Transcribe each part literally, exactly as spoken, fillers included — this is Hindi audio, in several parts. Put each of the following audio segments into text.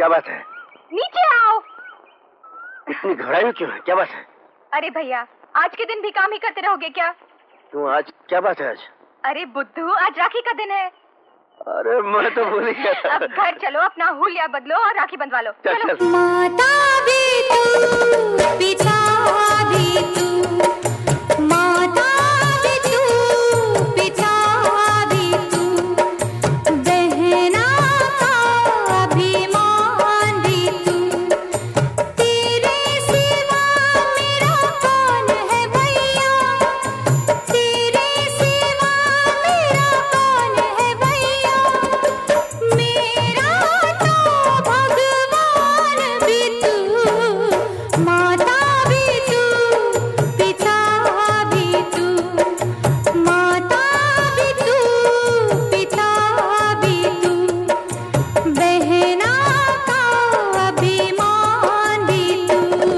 क्या बात है? नीचे आओ। इतनी घबराई क्यों है? क्या बात है? अरे भैया, आज के दिन भी काम ही करते रहोगे क्या? क्यों, आज क्या बात है? आज अरे बुद्धू, आज राखी का दिन है। अरे मैं तो भूल ही गया था। अब घर चलो, अपना हुलिया बदलो और राखी बंधवा लो। चल, चलो। चल। माता भी तू, पिता भी तू, माता भी तू, पिता भी तू, बहना का अभिमान भी तू, तेरे सिवा मेरा कौन है भैया, तेरे सिवा मेरा कौन है भैया, मेरा तो भगवान भी तू, माता भी तू, पिता भी तू, माता भी तू, पिता भी तू, बहना का अभिमान भी तू।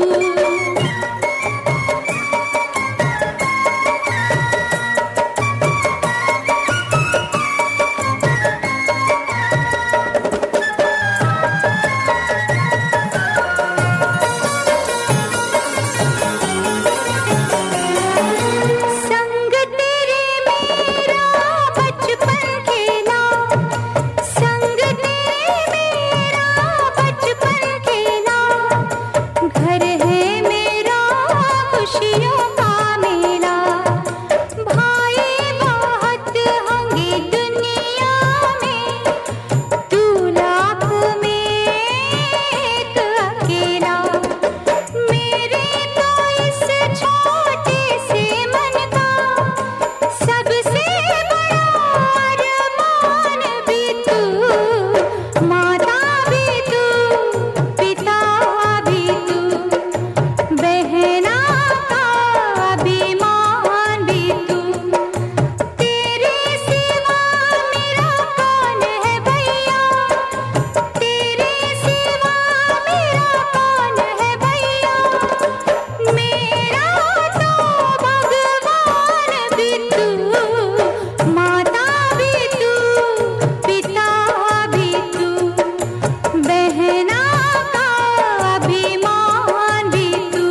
संग तेरे मेरा बचपन खेला, संग तेरे मेरा बचपन खेला, घर है मेरा खुशियों का मेला, भाई बहुत होंगे दुनिया में, तू लाख में एक अकेला, मेरे तो इस छोटे से मन का सबसे बड़ा अरमान भी तू, माता भी तू, पिता भी तू, बहना का अभिमान भी तू, तेरे सिवा मेरा कौन है भैया, तेरे सिवा मेरा कौन है भैया, मेरा तो भगवान भी तू, माता भी तू, पिता भी तू, बहना का अभिमान भी तू।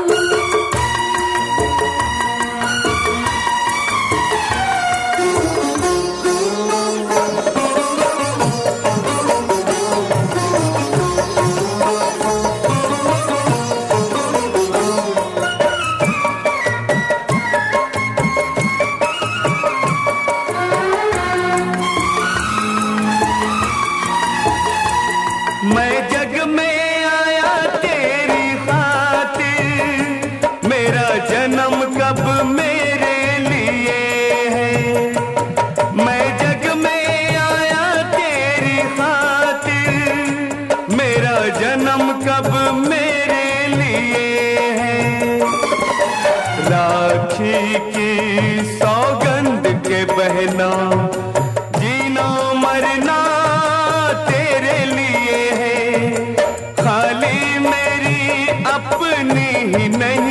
मैं जग में आया तेरी खातिर, मेरा जन्म कब मेरे लिए है, मैं जग में आया तेरी खातिर, मेरा जन्म कब मेरे लिए है, राखी की सौगंध के बहना, जीना मरना तेरे लिए है, खाली मेरी अपनी ही नहीं